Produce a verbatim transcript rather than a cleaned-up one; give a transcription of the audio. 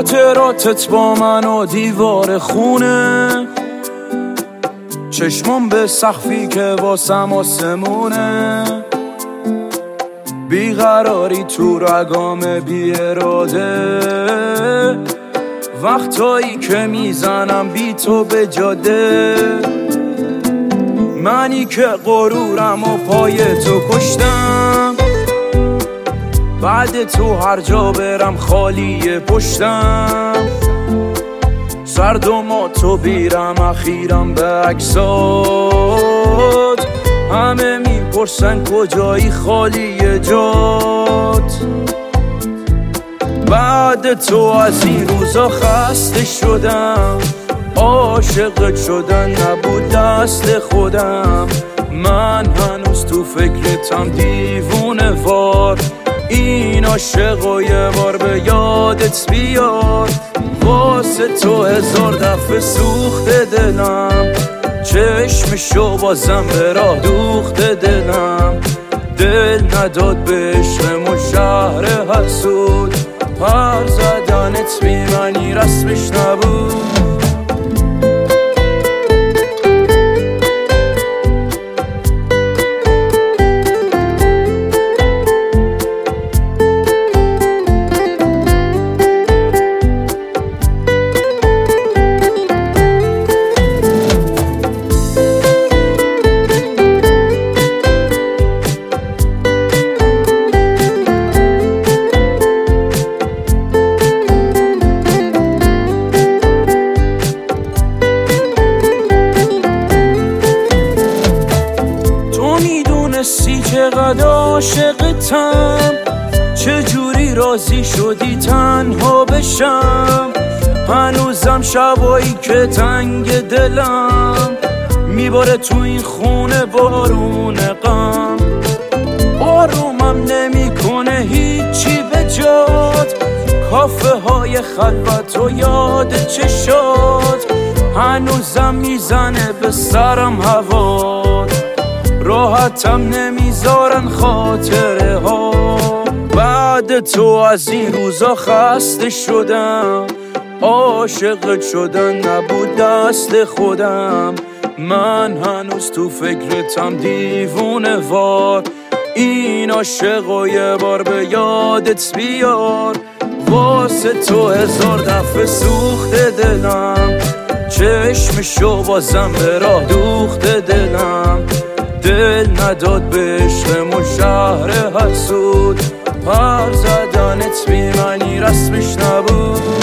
خاطراتت با من و دیوار خونه، چشمم به سقفی که واسم آسمونه، بیقراری تو رگام بی اراده، وقتایی که میزنم بی تو به جاده، منی که غرورم و پای تو کشتم، بعد تو هر جا برم خالی پشتم، سرد و ما تو بیرم اخیرم به عکسات، همه میپرسن کجایی خالی جات، بعد تو از این روزا خسته شدم، عاشقت شدن نبود دست خودم، من هنوز تو فکرتم دیوونه وار، این عاشق و یه بار به یادت بیار، واسه تو هزار دفعه سوخته دلم، چشمشو بازم به راه دوخته دلم، دل نداد به عشقمون شهر حسود، پر زدنت بی معنی رسمش نبود. میدونستی چقدر عاشقتم، چجوری راضی شدی تنها بشم، هنوزم شبایی که تنگ دلم، میباره تو این خونه بارون غم، آرومم نمیکنه هیچی به جات، کافه های خلوت و یاد چشات، هنوزم میزنه به سرم هوات، راحتم نمیذارن خاطره ها، بعد تو از این روزا خسته شدم، عاشقت شدن نبود دست خودم، من هنوز تو فکرتم دیوونه وار، این عاشق و یه بار به یادت بیار، واسه تو هزار دفعه سوخته دلم، چشمشو بازم به راه دوخته دلم، دل نداد به عشقمون شهر حسود، پر زدنت بی معنی رسمش نبود.